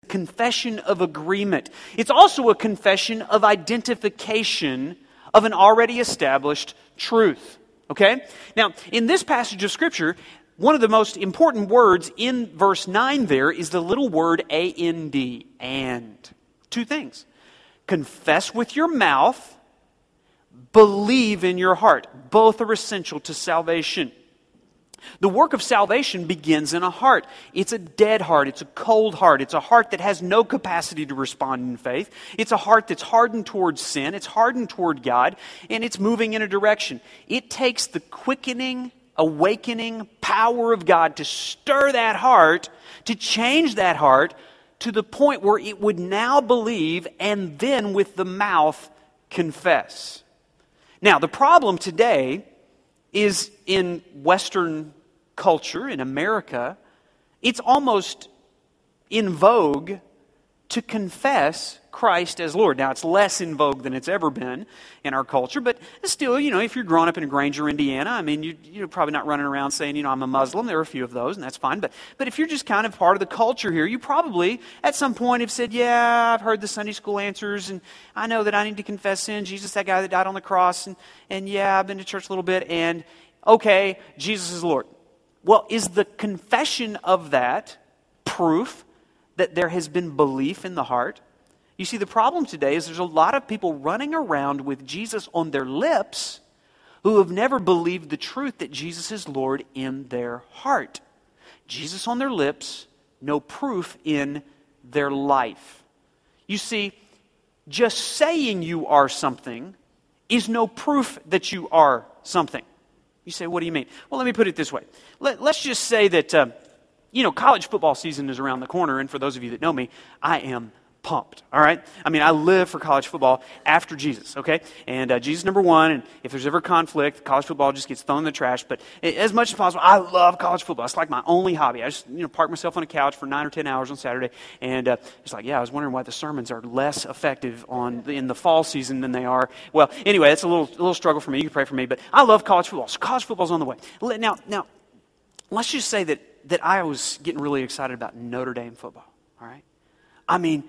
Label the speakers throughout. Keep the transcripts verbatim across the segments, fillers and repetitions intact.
Speaker 1: confession of agreement. It's also a confession of identification of an already established truth. Okay? Now, in this passage of Scripture, one of the most important words in verse nine there is the little word A N D, and. Two things. Confess with your mouth, believe in your heart. Both are essential to salvation. The work of salvation begins in a heart. It's a dead heart. It's a cold heart. It's a heart that has no capacity to respond in faith. It's a heart that's hardened towards sin. It's hardened toward God, and it's moving in a direction. It takes the quickening, awakening power of God to stir that heart, to change that heart to the point where it would now believe and then with the mouth confess. Now, the problem today is in Western culture, in America, it's almost in vogue to confess Christ as Lord. Now, it's less in vogue than it's ever been in our culture, but still, you know, if you're growing up in Granger, Indiana, I mean, you, you're probably not running around saying, you know, I'm a Muslim. There are a few of those, and that's fine. But, but if you're just kind of part of the culture here, you probably, at some point, have said, yeah, I've heard the Sunday school answers, and I know that I need to confess sin. Jesus, that guy that died on the cross, and, and yeah, I've been to church a little bit, and okay, Jesus is Lord. Well, is the confession of that proof that there has been belief in the heart? You see, the problem today is there's a lot of people running around with Jesus on their lips who have never believed the truth that Jesus is Lord in their heart. Jesus on their lips, no proof in their life. You see, just saying you are something is no proof that you are something. You say, what do you mean? Well, let me put it this way. Let, let's just say that, uh, you know, college football season is around the corner, and for those of you that know me, I am pumped, all right? I mean, I live for college football after Jesus, okay? And uh, Jesus number one, and if there's ever conflict, college football just gets thrown in the trash. But as much as possible, I love college football. It's like my only hobby. I just, you know, park myself on a couch for nine or ten hours on Saturday, and uh, it's like, yeah, I was wondering why the sermons are less effective on the, in the fall season than they are. Well, anyway, that's a little, a little struggle for me. You can pray for me, but I love college football. So college football's on the way. Now, now, let's just say that that I was getting really excited about Notre Dame football, all right? I mean,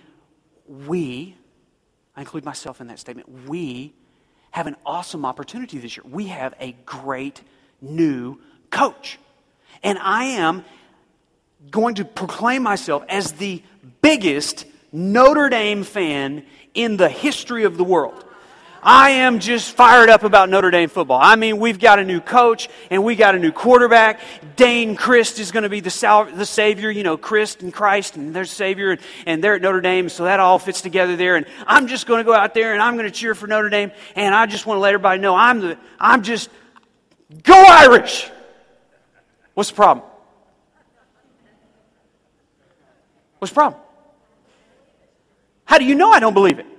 Speaker 1: we, I include myself in that statement, we have an awesome opportunity this year. We have a great new coach. And I am going to proclaim myself as the biggest Notre Dame fan in the history of the world. I am just fired up about Notre Dame football. I mean, we've got a new coach, and we got a new quarterback. Dane Christ is going to be the sal- the Savior, you know, Christ and Christ, and there's Savior, and, and they're at Notre Dame, so that all fits together there. And I'm just going to go out there, and I'm going to cheer for Notre Dame, and I just want to let everybody know I'm the, I'm just, go Irish! What's the problem? What's the problem? How do you know I don't believe it?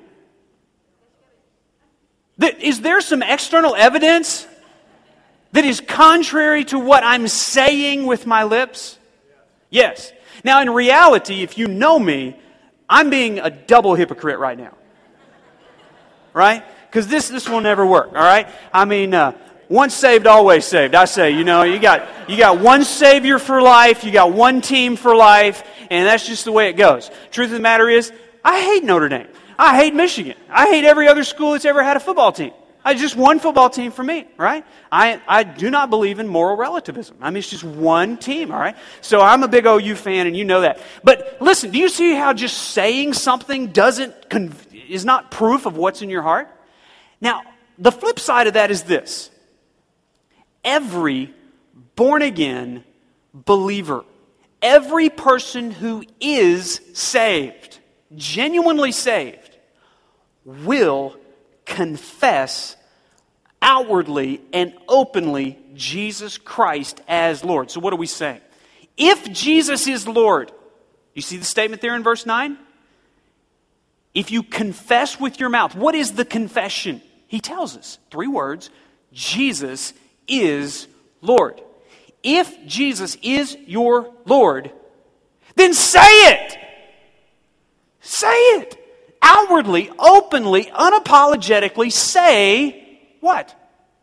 Speaker 1: Is there some external evidence that is contrary to what I'm saying with my lips? Yes. Now, in reality, if you know me, I'm being a double hypocrite right now. Right? Because this this will never work, all right? I mean, uh, once saved, always saved. I say, you know, you got you got one Savior for life, you got one team for life, and that's just the way it goes. Truth of the matter is, I hate Notre Dame. I hate Michigan. I hate every other school that's ever had a football team. I just one football team for me, right? I, I do not believe in moral relativism. I mean, it's just one team, all right? So I'm a big O U fan, and you know that. But listen, do you see how just saying something doesn't con- is not proof of what's in your heart? Now, the flip side of that is this. Every born-again believer, every person who is saved, genuinely saved, will confess outwardly and openly Jesus Christ as Lord. So what are we saying? If Jesus is Lord, you see the statement there in verse nine? If you confess with your mouth, what is the confession? He tells us, three words, Jesus is Lord. If Jesus is your Lord, then say it! Say it! Outwardly, openly, unapologetically say what?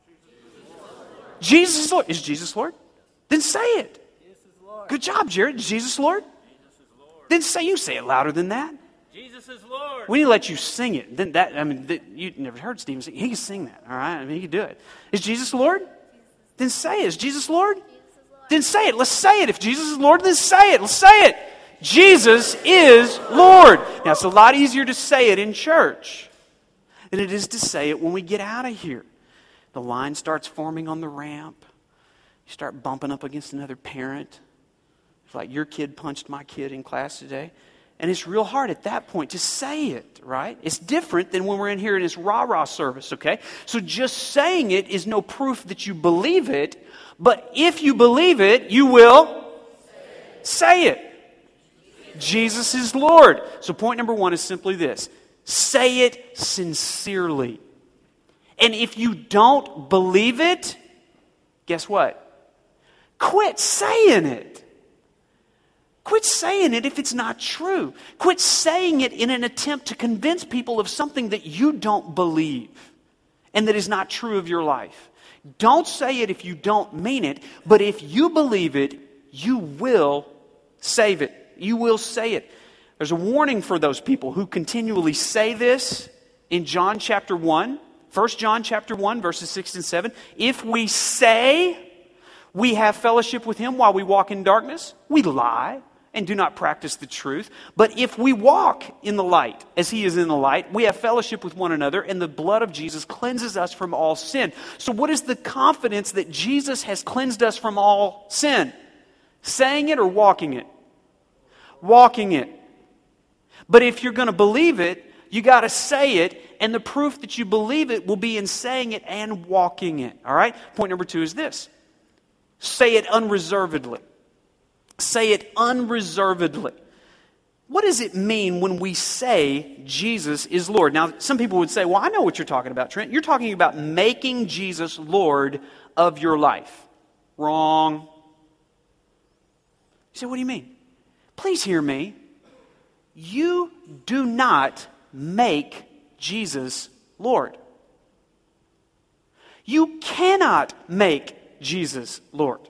Speaker 1: Jesus is Lord. Is Jesus Lord? Then say it. Good job, Jared. Is Jesus Lord? Then say, you say it louder than that.
Speaker 2: Jesus is Lord.
Speaker 1: We need to let you sing it. Then that, I mean, that, you never heard Stephen sing. He can sing that, all right? I mean, he can do it. Is Jesus Lord? Then say it. Is Jesus Lord?
Speaker 3: Jesus is Lord.
Speaker 1: Then say it. Let's say it. If Jesus is Lord, then say it. Let's say it. Jesus is Lord. Now, it's a lot easier to say it in church than it is to say it when we get out of here. The line starts forming on the ramp. You start bumping up against another parent. It's like your kid punched my kid in class today. And it's real hard at that point to say it, right? It's different than when we're in here in this rah-rah service, okay? So just saying it is no proof that you believe it. But if you believe it, you will say it. Jesus is Lord. So point number one is simply this. Say it sincerely. And if you don't believe it, guess what? Quit saying it. Quit saying it if it's not true. Quit saying it in an attempt to convince people of something that you don't believe and that is not true of your life. Don't say it if you don't mean it, but if you believe it, you will save it. You will say it. There's a warning for those people who continually say this in John chapter one. First John chapter one, verses six and seven. If we say we have fellowship with Him while we walk in darkness, we lie and do not practice the truth. But if we walk in the light, as He is in the light, we have fellowship with one another, and the blood of Jesus cleanses us from all sin. So what is the confidence that Jesus has cleansed us from all sin? Saying it or walking it? Walking it. But if you're going to believe it, you got to say it, and the proof that you believe it will be in saying it and walking it. All right? Point number two is this. Say it unreservedly. Say it unreservedly. What does it mean when we say Jesus is Lord? Now, some people would say, well, I know what you're talking about, Trent. You're talking about making Jesus Lord of your life. Wrong. You say, what do you mean? Please hear me. You do not make Jesus Lord. You cannot make Jesus Lord.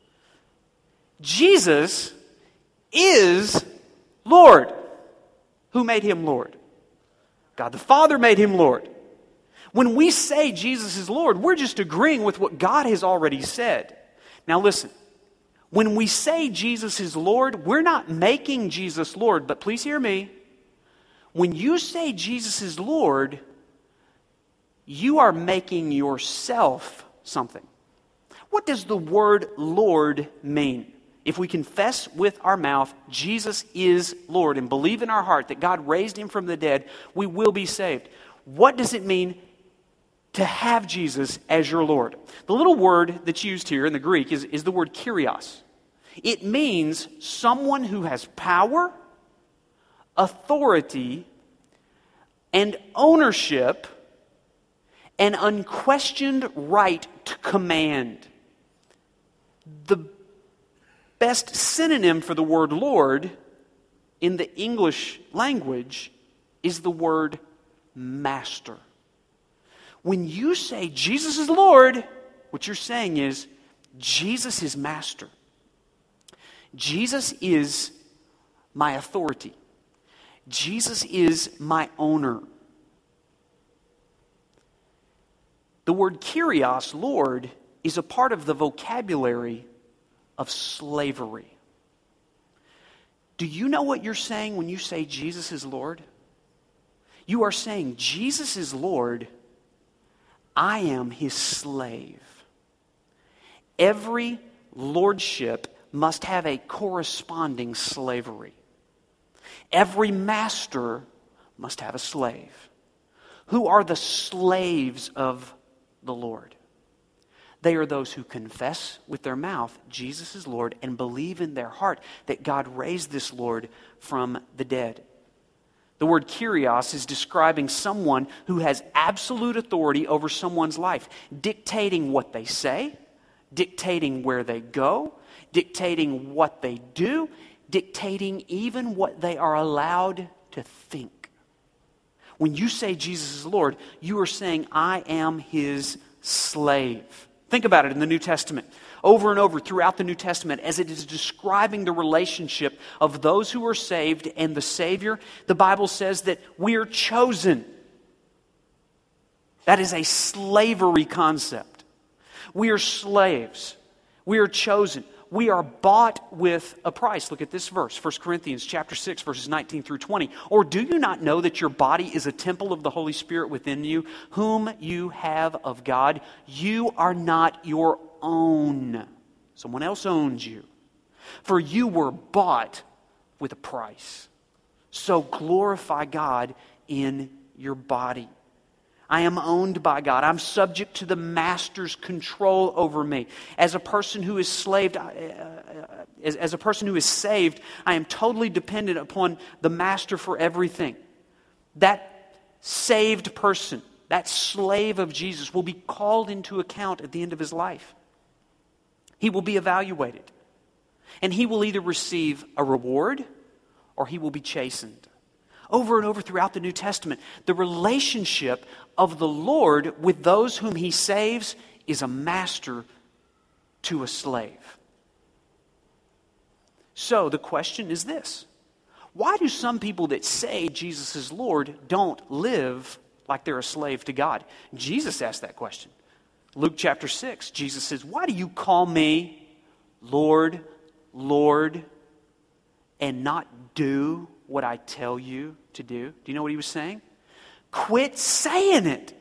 Speaker 1: Jesus is Lord. Who made Him Lord? God the Father made Him Lord. When we say Jesus is Lord, we're just agreeing with what God has already said. Now listen, when we say Jesus is Lord, we're not making Jesus Lord, but please hear me. When you say Jesus is Lord, you are making yourself something. What does the word Lord mean? If we confess with our mouth Jesus is Lord and believe in our heart that God raised Him from the dead, we will be saved. What does it mean to have Jesus as your Lord? The little word that's used here in the Greek is, is the word kyrios. It means someone who has power, authority, and ownership, and unquestioned right to command. The best synonym for the word Lord in the English language is the word master. When you say Jesus is Lord, what you're saying is Jesus is master. Jesus is my authority. Jesus is my owner. The word kyrios, Lord, is a part of the vocabulary of slavery. Do you know what you're saying when you say Jesus is Lord? You are saying Jesus is Lord, I am His slave. Every lordship must have a corresponding slavery. Every master must have a slave. Who are the slaves of the Lord? They are those who confess with their mouth Jesus is Lord and believe in their heart that God raised this Lord from the dead. The word kyrios is describing someone who has absolute authority over someone's life, dictating what they say, dictating where they go, dictating what they do, dictating even what they are allowed to think. When you say Jesus is Lord, you are saying, I am His slave. Think about it in the New Testament. over and over throughout the New Testament as it is describing the relationship of those who are saved and the Savior. The Bible says that we are chosen. That is a slavery concept. We are slaves. We are chosen. We are bought with a price. Look at this verse, First Corinthians chapter six, verses nineteen through twenty. Or do you not know that your body is a temple of the Holy Spirit within you, whom you have of God? You are not your own. Someone else owns you. For you were bought with a price. So glorify God in your body. I am owned by God. I'm subject to the master's control over me. As a person who is slaved, uh, as, as a person who is saved, I am totally dependent upon the master for everything. That saved person, that slave of Jesus, will be called into account at the end of his life. He will be evaluated. And he will either receive a reward or he will be chastened. Over and over throughout the New Testament, the relationship of the Lord with those whom He saves is a master to a slave. So the question is this: why do some people that say Jesus is Lord don't live like they're a slave to God? Jesus asked that question. Luke chapter six, Jesus says, "Why do you call me Lord, Lord, and not do what I tell you to do?" Do you know what he was saying? Quit saying it.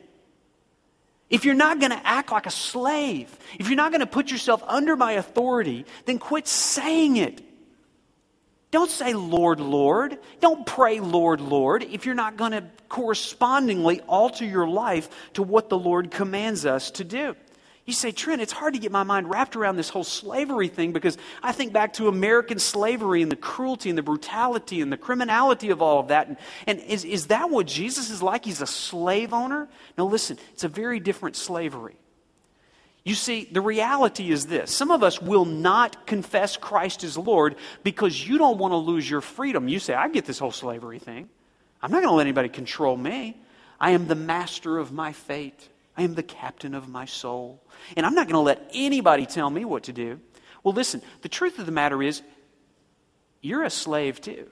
Speaker 1: If you're not going to act like a slave, if you're not going to put yourself under my authority, then quit saying it. Don't say, "Lord, Lord." Don't pray, "Lord, Lord," if you're not going to correspondingly alter your life to what the Lord commands us to do. You say, "Trent, it's hard to get my mind wrapped around this whole slavery thing because I think back to American slavery and the cruelty and the brutality and the criminality of all of that. And, and is, is that what Jesus is like? He's a slave owner?" No, listen, it's a very different slavery. You see, the reality is this. Some of us will not confess Christ as Lord because you don't want to lose your freedom. You say, "I get this whole slavery thing. I'm not going to let anybody control me. I am the master of my fate. I am the captain of my soul. And I'm not going to let anybody tell me what to do." Well, listen, the truth of the matter is, you're a slave too.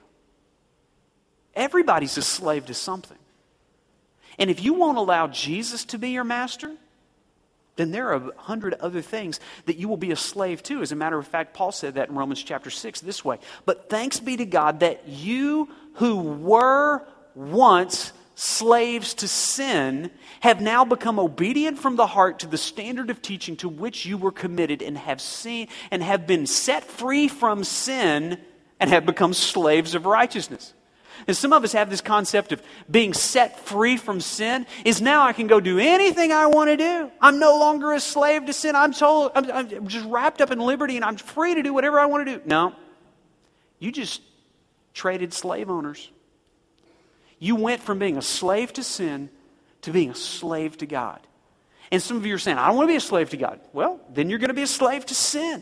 Speaker 1: Everybody's a slave to something. And if you won't allow Jesus to be your master, then there are a hundred other things that you will be a slave to. As a matter of fact, Paul said that in Romans chapter six this way: "But thanks be to God that you who were once slaves to sin have now become obedient from the heart to the standard of teaching to which you were committed, and have seen and have been set free from sin and have become slaves of righteousness." And some of us have this concept of being set free from sin is now I can go do anything I want to do. I'm no longer a slave to sin. I'm told I'm, I'm just wrapped up in liberty and I'm free to do whatever I want to do. No, you just traded slave owners. You went from being a slave to sin to being a slave to God. And some of you are saying, "I don't want to be a slave to God." Well, then you're going to be a slave to sin.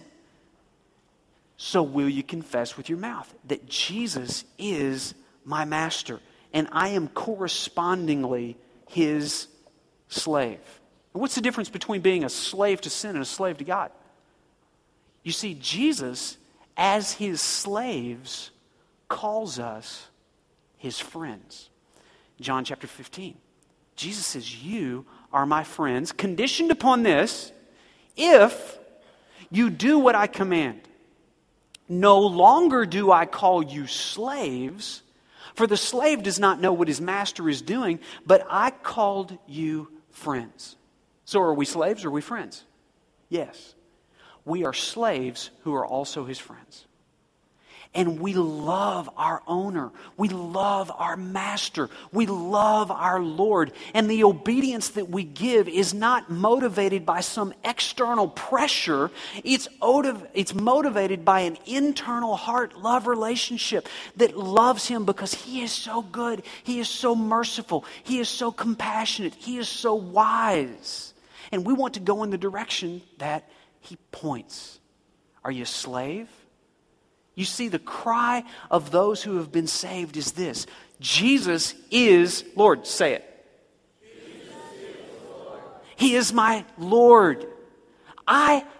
Speaker 1: So will you confess with your mouth that Jesus is my master and I am correspondingly his slave? And what's the difference between being a slave to sin and a slave to God? You see, Jesus, as his slaves, calls us his friends. John chapter fifteen. Jesus says, "You are my friends, conditioned upon this, if you do what I command. No longer do I call you slaves, for the slave does not know what his master is doing, but I called you friends." So are we slaves or are we friends? Yes. We are slaves who are also his friends. And we love our owner. We love our master. We love our Lord. And the obedience that we give is not motivated by some external pressure. It's, it's motivated by an internal heart-love relationship that loves him because he is so good. He is so merciful. He is so compassionate. He is so wise. And we want to go in the direction that he points. Are you a slave? You see, the cry of those who have been saved is this: Jesus is Lord. Say it. Jesus is Lord. He is my Lord. I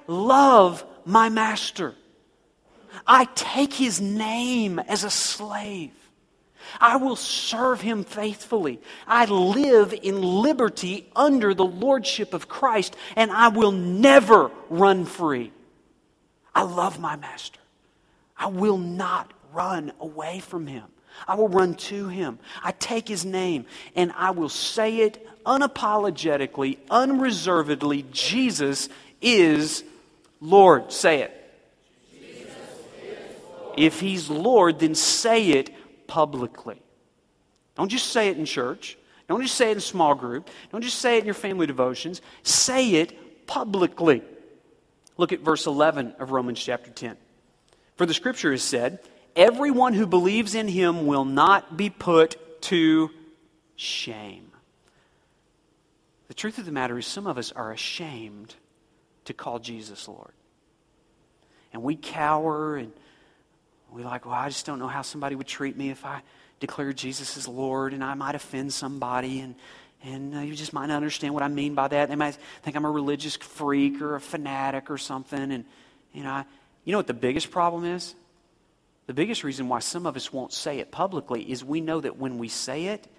Speaker 1: love my master. I take his name as a slave. I will serve him faithfully. I live in liberty under the lordship of Christ, and I will never run free. I love my master. I will not run away from him. I will run to him. I take his name, and I will say it unapologetically, unreservedly. Jesus is Lord. Say it.
Speaker 2: Jesus is Lord.
Speaker 1: If he's Lord, then say it publicly. Don't just say it in church. Don't just say it in small group. Don't just say it in your family devotions. Say it publicly. Look at verse eleven of Romans chapter ten. For the scripture has said, everyone who believes in him will not be put to shame. The truth of the matter is some of us are ashamed to call Jesus Lord. And we cower and we're like, well, I just don't know how somebody would treat me if I declared Jesus as Lord, and I might offend somebody, and, and uh, you just might not understand what I mean by that. They might think I'm a religious freak or a fanatic or something. And you know, I, you know what the biggest problem is? The biggest reason why some of us won't say it publicly is we know that when we say it,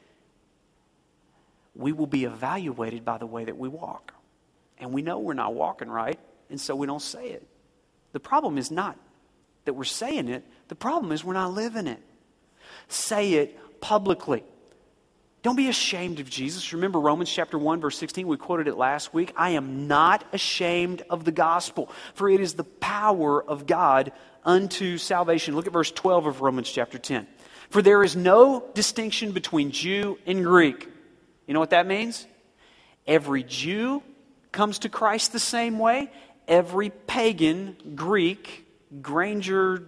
Speaker 1: we will be evaluated by the way that we walk. And we know we're not walking right, and so we don't say it. The problem is not that we're saying it. The problem is we're not living it. Say it publicly. Don't be ashamed of Jesus. Remember Romans chapter one, verse sixteen. We quoted it last week. I am not ashamed of the gospel, for it is the power of God unto salvation. Look at verse twelve of Romans chapter ten. For there is no distinction between Jew and Greek. You know what that means? Every Jew comes to Christ the same way. Every pagan, Greek, Granger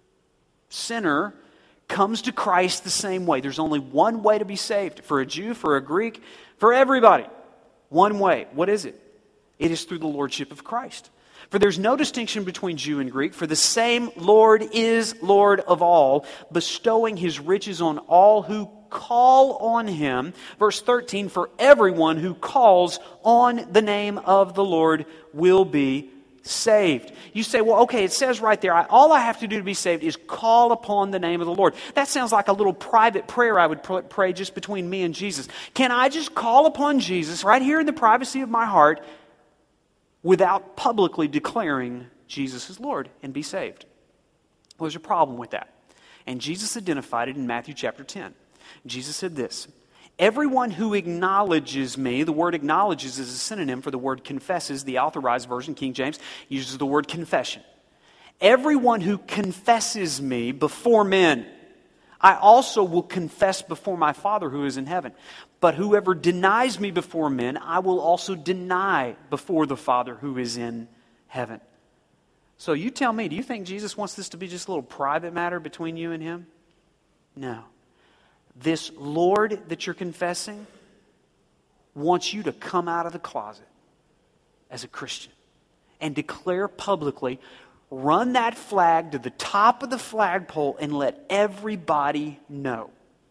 Speaker 1: sinner comes to Christ the same way. There's only one way to be saved. For a Jew, for a Greek, for everybody. One way. What is it? It is through the lordship of Christ. For there's no distinction between Jew and Greek, for the same Lord is Lord of all, bestowing his riches on all who call on him. Verse thirteen, for everyone who calls on the name of the Lord will be saved. You say, well, okay, it says right there, I, all I have to do to be saved is call upon the name of the Lord. That sounds like a little private prayer I would pr- pray just between me and Jesus. Can I just call upon Jesus right here in the privacy of my heart without publicly declaring Jesus is Lord and be saved? Well, there's a problem with that. And Jesus identified it in Matthew chapter ten. Jesus said this, everyone who acknowledges me, the word acknowledges is a synonym for the word confesses. The Authorized Version, King James, uses the word confession. Everyone who confesses me before men, I also will confess before my Father who is in heaven. But whoever denies me before men, I will also deny before the Father who is in heaven. So you tell me, do you think Jesus wants this to be just a little private matter between you and him? No. This Lord that you're confessing wants you to come out of the closet as a Christian and declare publicly, run that flag to the top of the flagpole and let everybody know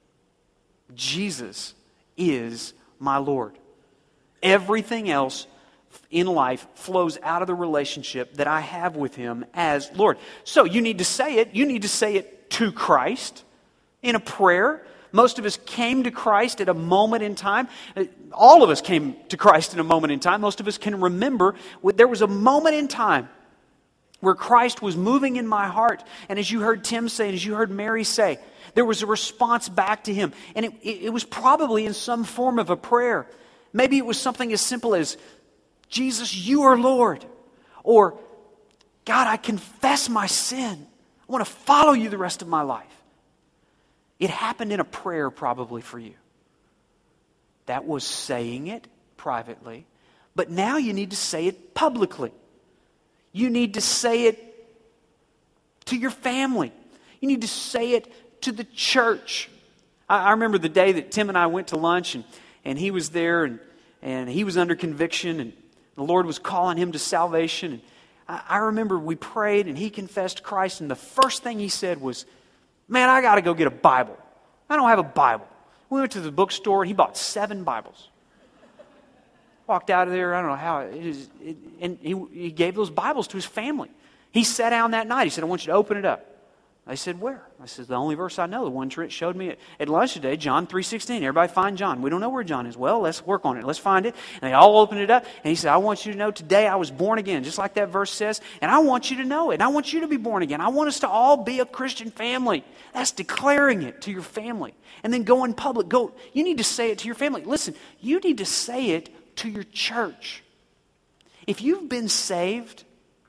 Speaker 1: Jesus is my Lord. Everything else in life flows out of the relationship that I have with him as Lord. So you need to say it. You need to say it to Christ in a prayer. Most of us came to Christ at a moment in time. All of us came to Christ in a moment in time. Most of us can remember there was a moment in time where Christ was moving in my heart. And as you heard Tim say, and as you heard Mary say, there was a response back to him. And it, it, it was probably in some form of a prayer. Maybe it was something as simple as, Jesus, you are Lord. Or, God, I confess my sin. I want to follow you the rest of my life. It happened in a prayer probably for you. That was saying it privately. But now you need to say it publicly. You need to say it to your family. You need to say it to the church. I, I remember the day that Tim and I went to lunch, and, and he was there, and, and he was under conviction, and the Lord was calling him to salvation. And I, I remember we prayed, and he confessed Christ, and the first thing he said was, man, I got to go get a Bible. I don't have a Bible. We went to the bookstore, and he bought seven Bibles. Walked out of there, I don't know how, it is, it, and he, he gave those Bibles to his family. He sat down that night. He said, I want you to open it up. I said, where? I said, the only verse I know, the one Trent showed me at, at lunch today, John three sixteen. Everybody find John. We don't know where John is. Well, let's work on it. Let's find it. And they all opened it up. And he said, I want you to know today I was born again, just like that verse says. And I want you to know it. And I want you to be born again. I want us to all be a Christian family. That's declaring it to your family. And then go in public. Go. You need to say it to your family. Listen, you need to say it to your church. If you've been saved,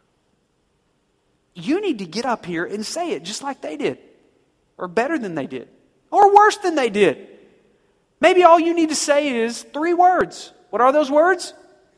Speaker 1: you need to get up here and say it just like they did. Or better than they did. Or worse than they did. Maybe all you need to say is three words. What are those words?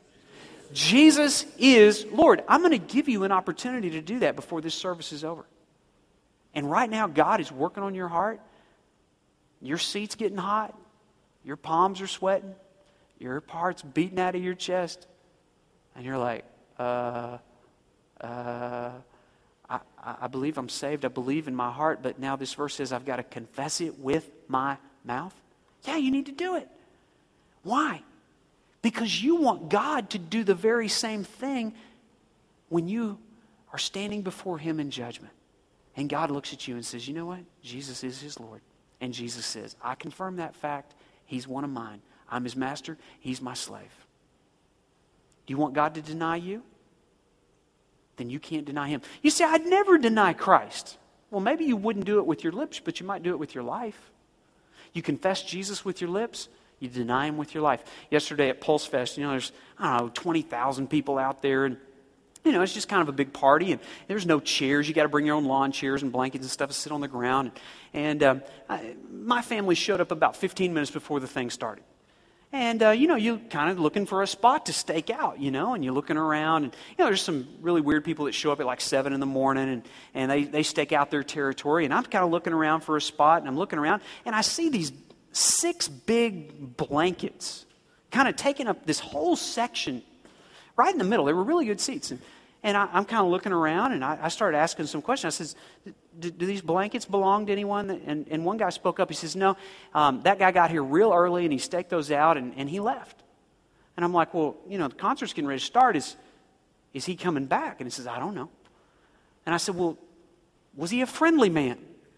Speaker 1: Jesus is Lord. I'm going to give you an opportunity to do that before this service is over. And right now, God is working on your heart. Your seat's getting hot. Your palms are sweating. Your heart's beating out of your chest. And you're like, uh, uh... I, I believe I'm saved. I believe in my heart. But now this verse says I've got to confess it with my mouth. Yeah, you need to do it. Why? Because you want God to do the very same thing when you are standing before Him in judgment. And God looks at you and says, you know what? Jesus is His Lord. And Jesus says, I confirm that fact. He's one of mine. I'm His master. He's my slave. Do you want God to deny you? Then you can't deny Him. You say, I'd never deny Christ. Well, maybe you wouldn't do it with your lips, but you might do it with your life. You confess Jesus with your lips, you deny Him with your life. Yesterday at Pulse Fest, you know, there's, I don't know, twenty thousand people out there, and, you know, it's just kind of a big party, and there's no chairs. You got to bring your own lawn chairs and blankets and stuff to sit on the ground. And um, I, my family showed up about fifteen minutes before the thing started. And, uh, you know, you're kind of looking for a spot to stake out, you know, and you're looking around. And, you know, there's some really weird people that show up at like seven in the morning, and, and they, they stake out their territory. And I'm kind of looking around for a spot, and I'm looking around, and I see these six big blankets kind of taking up this whole section right in the middle. They were really good seats. And, and I, I'm kind of looking around, and I, I started asking some questions. I said, do, do these blankets belong to anyone? And, and one guy spoke up. He says, no, um, that guy got here real early, and he staked those out, and, and he left. And I'm like, well, you know, the concert's getting ready to start. Is, is he coming back? And he says, I don't know. And I said, well, was he a friendly man?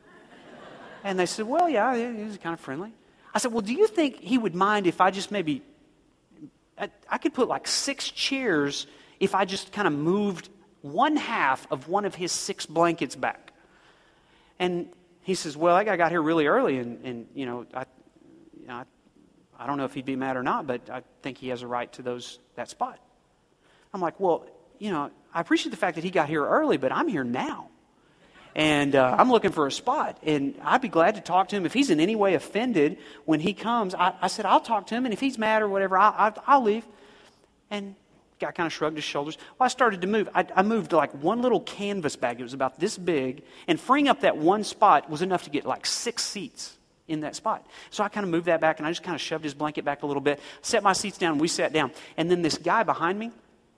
Speaker 1: And they said, well, yeah, he was kind of friendly. I said, well, do you think he would mind if I just maybe, I, I could put like six chairs if I just kind of moved one half of one of his six blankets back? And he says, well, that guy got here really early, and, and you know, I, you know, I, I don't know if he'd be mad or not, but I think he has a right to those that spot. I'm like, well, you know, I appreciate the fact that he got here early, but I'm here now. And uh, I'm looking for a spot, and I'd be glad to talk to him. If he's in any way offended when he comes, I, I said, I'll talk to him, and if he's mad or whatever, I, I, I'll leave. And guy kind of shrugged his shoulders. Well, I started to move. I, I moved like one little canvas bag. It was about this big, and freeing up that one spot was enough to get like six seats in that spot. So I kind of moved that back, and I just kind of shoved his blanket back a little bit, set my seats down, and we sat down. And then this guy behind me,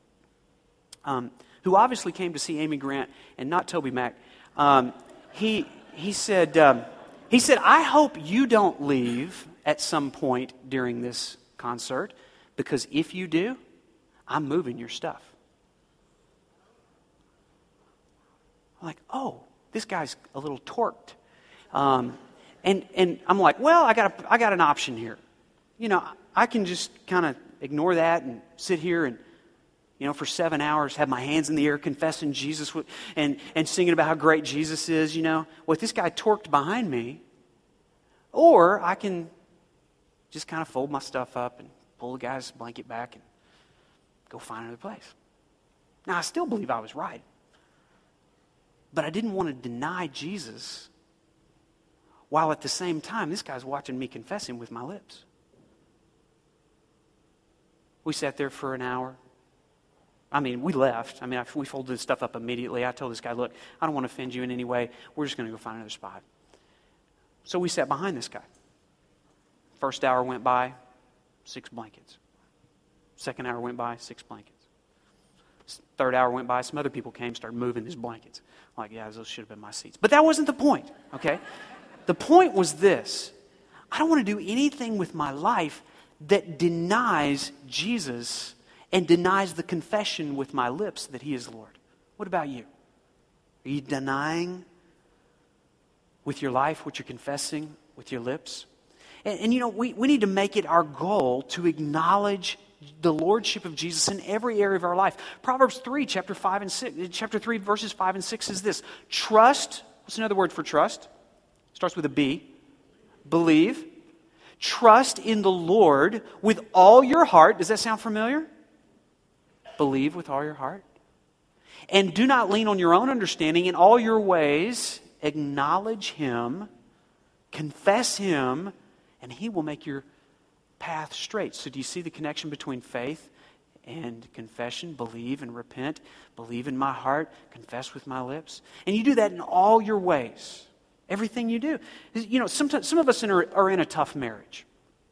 Speaker 1: um, who obviously came to see Amy Grant and not Toby Mac, Um, he he said um, he said I hope you don't leave at some point during this concert, because if you do, I'm moving your stuff. I'm like, oh, this guy's a little torqued, um, and and I'm like, well, I got a, I got an option here. You know, I can just kind of ignore that and sit here and, you know, for seven hours, have my hands in the air confessing Jesus and, and singing about how great Jesus is, you know, with this guy torqued behind me. Or I can just kind of fold my stuff up and pull the guy's blanket back and go find another place. Now, I still believe I was right. But I didn't want to deny Jesus while at the same time, this guy's watching me confess Him with my lips. We sat there for an hour. I mean, we left. I mean, I, we folded this stuff up immediately. I told this guy, look, I don't want to offend you in any way. We're just going to go find another spot. So we sat behind this guy. First hour went by, six blankets. Second hour went by, six blankets. Third hour went by, some other people came, started moving these blankets. I'm like, yeah, those should have been my seats. But that wasn't the point, okay? The point was this. I don't want to do anything with my life that denies Jesus and denies the confession with my lips that he is Lord? What about you? Are you denying with your life what you're confessing with your lips? And, and you know, we, we need to make it our goal to acknowledge the lordship of Jesus in every area of our life. Proverbs three, chapter five and six, chapter three, verses five and six is this. Trust, what's another word for trust? Starts with a B. Believe. Trust in the Lord with all your heart. Does that sound familiar? Believe with all your heart. And do not lean on your own understanding. In all your ways, acknowledge him, confess him, and he will make your path straight. So do you see the connection between faith and confession? Believe and repent. Believe in my heart. Confess with my lips. And you do that in all your ways. Everything you do. You know, sometimes some of us are, are in a tough marriage.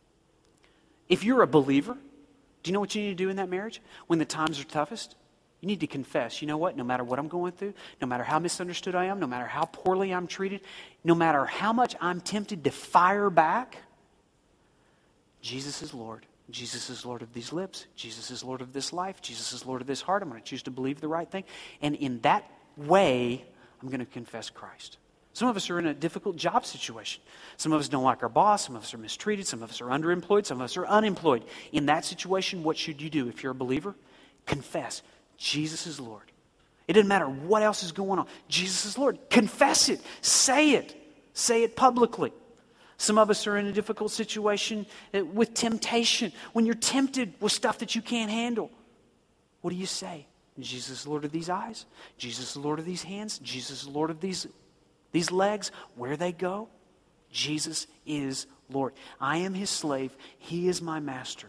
Speaker 1: If you're a believer, do you know what you need to do in that marriage? When the times are toughest? You need to confess. You know what? No matter what I'm going through, no matter how misunderstood I am, no matter how poorly I'm treated, no matter how much I'm tempted to fire back, Jesus is Lord. Jesus is Lord of these lips. Jesus is Lord of this life. Jesus is Lord of this heart. I'm going to choose to believe the right thing. And in that way, I'm going to confess Christ. Some of us are in a difficult job situation. Some of us don't like our boss. Some of us are mistreated. Some of us are underemployed. Some of us are unemployed. In that situation, what should you do if you're a believer? Confess. Jesus is Lord. It doesn't matter what else is going on. Jesus is Lord. Confess it. Say it. Say it publicly. Some of us are in a difficult situation with temptation. When you're tempted with stuff that you can't handle, what do you say? Jesus is Lord of these eyes. Jesus is Lord of these hands. Jesus is Lord of these, these legs. Where they go, Jesus is Lord. I am his slave. He is my master.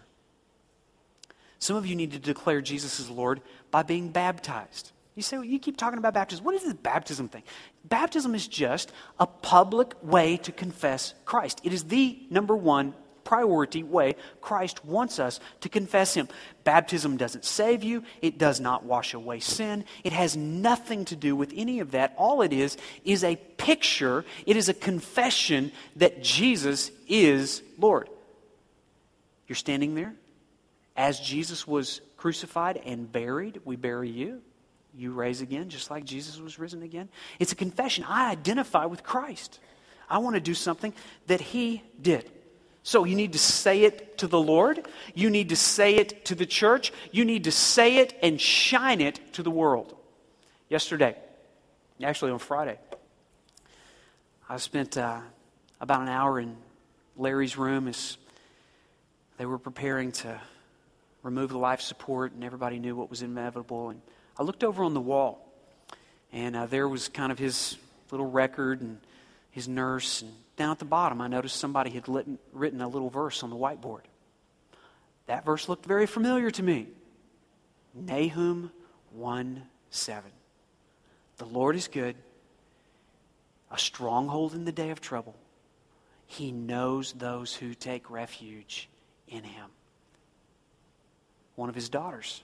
Speaker 1: Some of you need to declare Jesus is Lord by being baptized. You say, well, you keep talking about baptism. What is this baptism thing? Baptism is just a public way to confess Christ. It is the number one priority way Christ wants us to confess him. Baptism doesn't save you. It does not wash away sin. It has nothing to do with any of that. All it is is a picture. It is a confession that Jesus is Lord. You're standing there. As Jesus was crucified and buried, we bury you. You rise again, just like Jesus was risen again. It's a confession. I identify with Christ. I want to do something that he did. So you need to say it to the Lord. You need to say it to the church. You need to say it and shine it to the world. Yesterday, actually on Friday, I spent uh, about an hour in Larry's room as they were preparing to remove the life support, and everybody knew what was inevitable. And I looked over on the wall, and uh, there was kind of his little record and his nurse. And down at the bottom, I noticed somebody had lit, written a little verse on the whiteboard. That verse looked very familiar to me. Nahum one seven. The Lord is good, a stronghold in the day of trouble. He knows those who take refuge in him. One of his daughters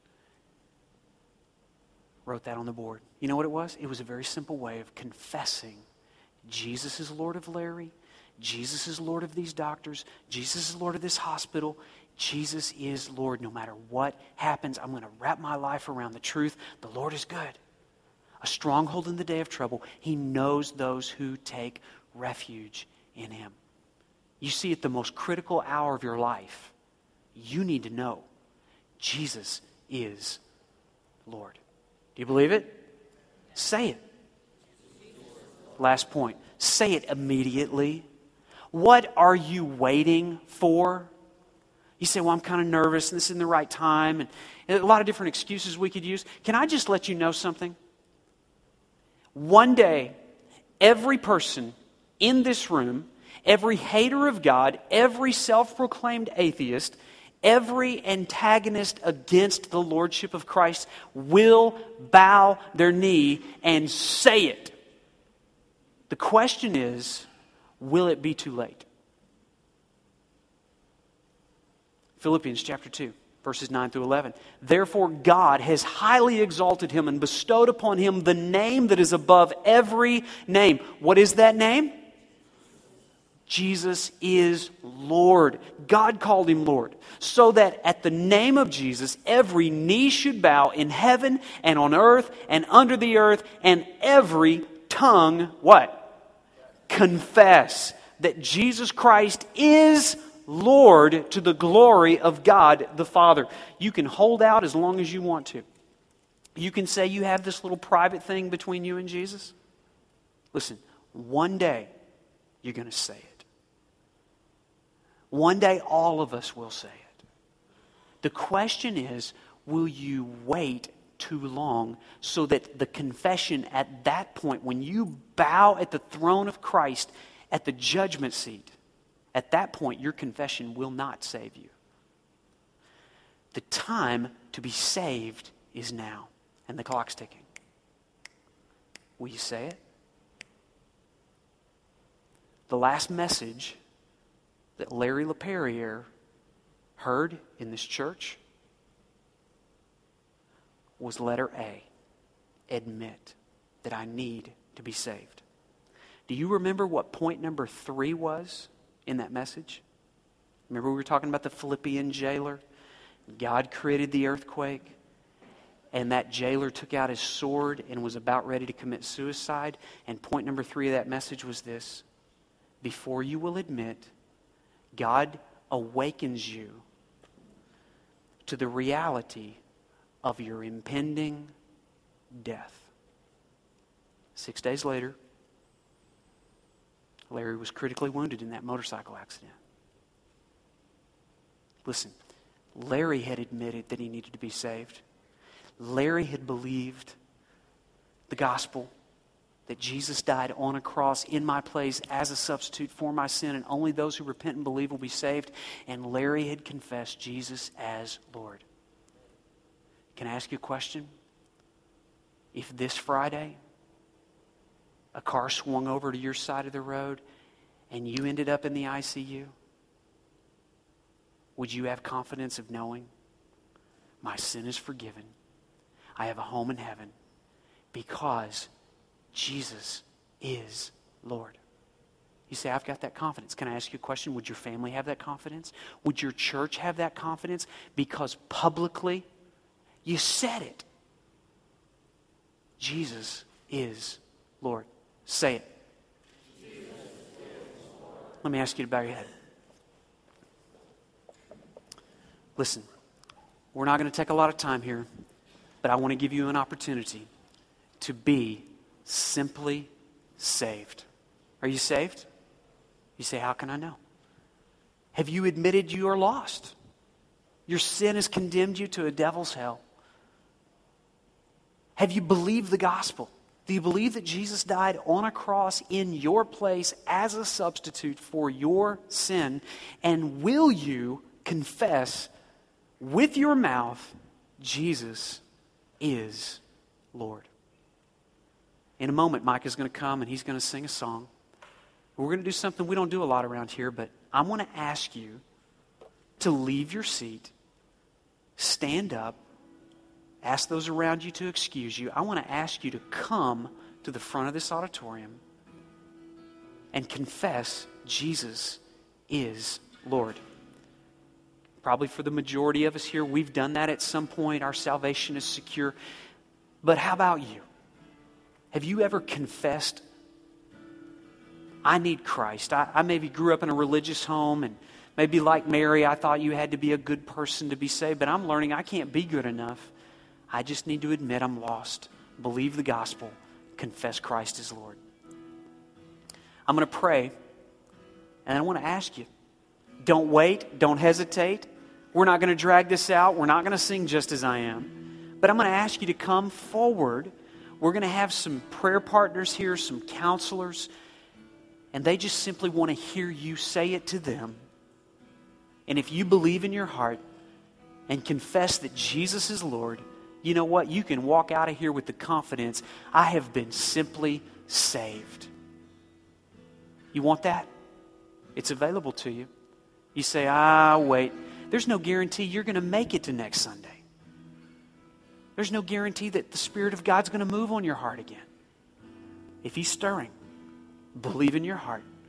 Speaker 1: wrote that on the board. You know what it was? It was a very simple way of confessing Jesus is Lord of Larry. Jesus is Lord of these doctors. Jesus is Lord of this hospital. Jesus is Lord. No matter what happens, I'm going to wrap my life around the truth. The Lord is good. A stronghold in the day of trouble. He knows those who take refuge in him. You see, at the most critical hour of your life, you need to know Jesus is Lord. Do you believe it? Say it. Last point. Say it immediately. What are you waiting for? You say, well, I'm kind of nervous and this isn't the right time. And a lot of different excuses we could use. Can I just let you know something? One day, every person in this room, every hater of God, every self-proclaimed atheist, every antagonist against the lordship of Christ will bow their knee and say it. The question is, will it be too late? Philippians chapter two, verses nine through eleven. Therefore God has highly exalted him and bestowed upon him the name that is above every name. What is that name? Jesus is Lord. God called him Lord, so that at the name of Jesus, every knee should bow in heaven and on earth and under the earth, and every tongue, what? Confess that Jesus Christ is Lord, to the glory of God the Father. You can hold out as long as you want to. You can say you have this little private thing between you and Jesus. Listen, one day you're going to say it. One day all of us will say it. The question is, will you wait too long so that the confession at that point, when you bow at the throne of Christ at the judgment seat, at that point your confession will not save you. The time to be saved is now, and the clock's ticking. Will you say it? The last message that Larry LePerrier heard in this church was letter A. Admit that I need to be saved. Do you remember what point number three was in that message? Remember we were talking about the Philippian jailer? God created the earthquake, and that jailer took out his sword and was about ready to commit suicide. And point number three of that message was this: before you will admit, God awakens you to the reality of your impending death. Six days later, Larry was critically wounded in that motorcycle accident. Listen, Larry had admitted that he needed to be saved. Larry had believed the gospel, that Jesus died on a cross in my place as a substitute for my sin, and only those who repent and believe will be saved. And Larry had confessed Jesus as Lord. Can I ask you a question? If this Friday a car swung over to your side of the road and you ended up in the I C U, would you have confidence of knowing my sin is forgiven? I have a home in heaven because Jesus is Lord. You say, I've got that confidence. Can I ask you a question? Would your family have that confidence? Would your church have that confidence? Because publicly, you said it. Jesus is Lord. Say it. Let me ask you to bow your head. Listen, we're not going to take a lot of time here, but I want to give you an opportunity to be simply saved. Are you saved? You say, how can I know? Have you admitted you are lost? Your sin has condemned you to a devil's hell. Have you believed the gospel? Do you believe that Jesus died on a cross in your place as a substitute for your sin? And will you confess with your mouth, Jesus is Lord? In a moment, Mike is going to come and he's going to sing a song. We're going to do something we don't do a lot around here, but I want to ask you to leave your seat, stand up, ask those around you to excuse you. I want to ask you to come to the front of this auditorium and confess Jesus is Lord. Probably for the majority of us here, we've done that at some point. Our salvation is secure. But how about you? Have you ever confessed, I need Christ? I, I maybe grew up in a religious home, and maybe like Mary, I thought you had to be a good person to be saved, but I'm learning I can't be good enough. I just need to admit I'm lost, believe the gospel, confess Christ as Lord. I'm going to pray, and I want to ask you, don't wait, don't hesitate. We're not going to drag this out. We're not going to sing Just As I Am. But I'm going to ask you to come forward. We're going to have some prayer partners here, some counselors, and they just simply want to hear you say it to them. And if you believe in your heart and confess that Jesus is Lord, you know what? You can walk out of here with the confidence, I have been simply saved. You want that? It's available to you. You say, ah, wait. There's no guarantee you're going to make it to next Sunday. There's no guarantee that the Spirit of God's going to move on your heart again. If He's stirring, believe in your heart.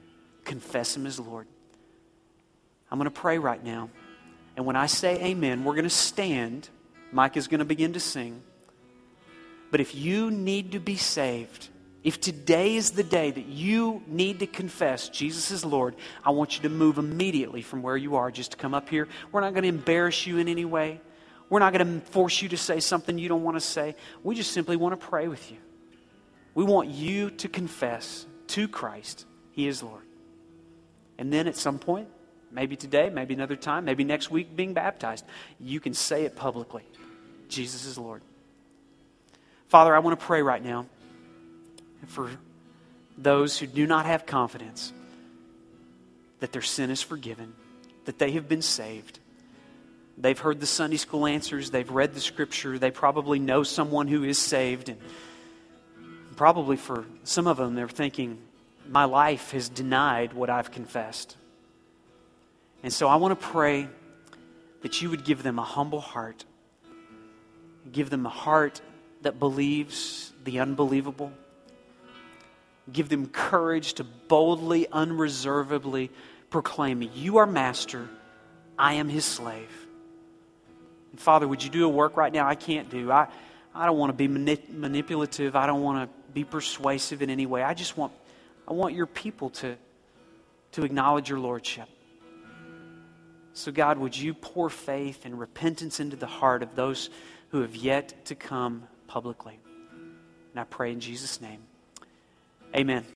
Speaker 1: confess Him as Lord. I'm going to pray right now. And when I say amen, we're going to stand. Mike is going to begin to sing. But if you need to be saved, if today is the day that you need to confess Jesus is Lord, I want you to move immediately from where you are just to come up here. We're not going to embarrass you in any way. We're not going to force you to say something you don't want to say. We just simply want to pray with you. We want you to confess to Christ He is Lord. And then at some point, maybe today, maybe another time, maybe next week being baptized, you can say it publicly. Jesus is Lord. Father, I want to pray right now for those who do not have confidence that their sin is forgiven, that they have been saved. They've heard the Sunday school answers, they've read the Scripture, they probably know someone who is saved, and probably for some of them they're thinking, my life has denied what I've confessed. And so I want to pray that you would give them a humble heart, give them a heart that believes the unbelievable. Give them courage to boldly, unreservedly proclaim, you are Master, I am His slave. And Father, would you do a work right now I can't do? I, I don't want to be manip- manipulative. I don't want to be persuasive in any way. I just want, I want your people to, to acknowledge your Lordship. So God, would you pour faith and repentance into the heart of those who have yet to come publicly. And I pray in Jesus' name. Amen.